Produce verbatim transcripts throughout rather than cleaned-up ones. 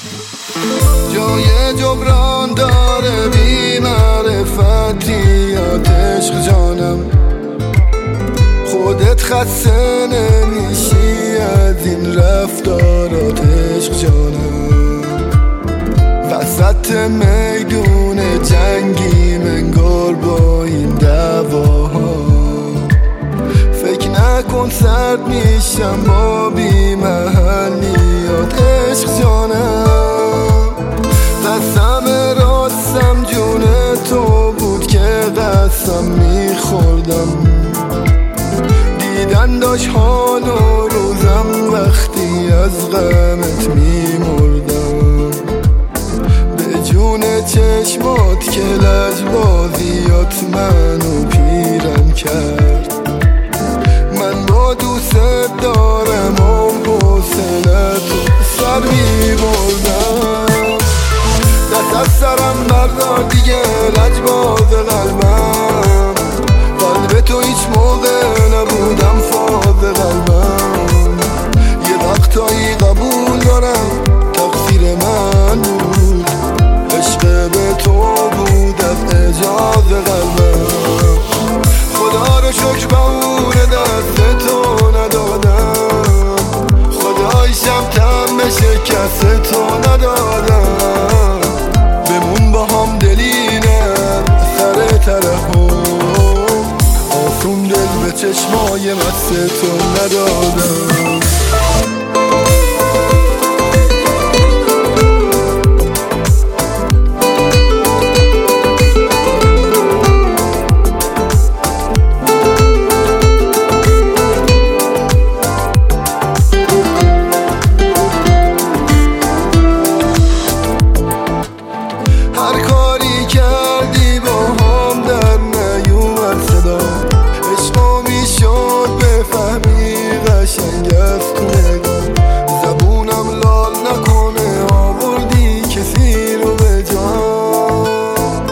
جای جبران داره بی معرفتیات عشق جانم، خودت خسته نمیشی از این رفتارات عشق جانم. وسط میدون جنگی منگار با این دعواها، فکر نکن سرد میشم با بی محلیات عشق جانم. قسم راستم جون تو بود که قسم میخوردم، دیدن داشت حال و روزم وقتی از غمت میمردم. به جون چشمات که لجبازیات منو پیرم کرد، من با دوست دارم و حوصله‌تو سر میبردم. دست از سرم بردار دیگه لجباز قلبم، قلب تو هیچ موقع نبودم فاز قلبم. یه وقتایی قبول دارم تقصیر من بود، عشق به تو بود از اجاز قلبم. خدا رو شکر به اون دست تو ندادم، خدایشم تم به شکست تو ندادم. بمون با هم دلینم سر ترحم، آسون دل به چشمای مست تو ندادم. هر کاری کردی با هم در نیومد صدا، عشقا میشد بفهمی قشنگ از تو نگاه. زبونم لال نکنه آوردی کسی رو به جان،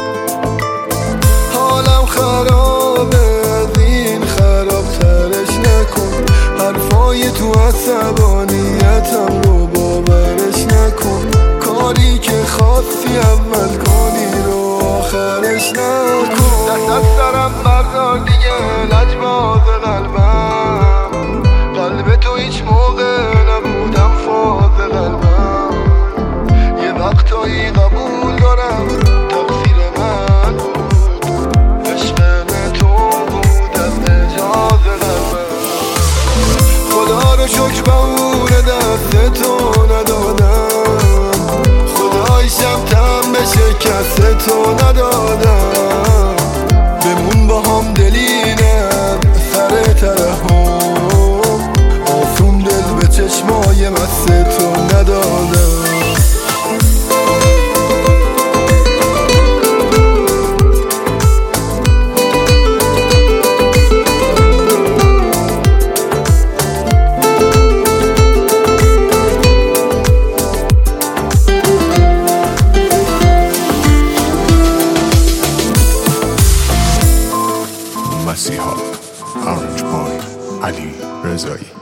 حالم خرابه از این خرابترش نکن. حرفای تو عصبانیتم رو باورش نکن، کاری که خواستی اول کنی رو آخرش نکن. دست از سرم بردار دیگه لجباز قلبم، قلب تو هیچ موقع نبودم فاز قلبم. یه وقتایی قبول دارم تقصیر من بود، عشق به تو بود از اجاز قلبم. خدا رو شکر به اون دست تو ندادم، خدایشم تم به شکست تو ندادم. بمون با هم دلینم سر ترحم، آسون دل به چشمای مست تو ندادم. مسیحا، Orange Boy، علی رضایی.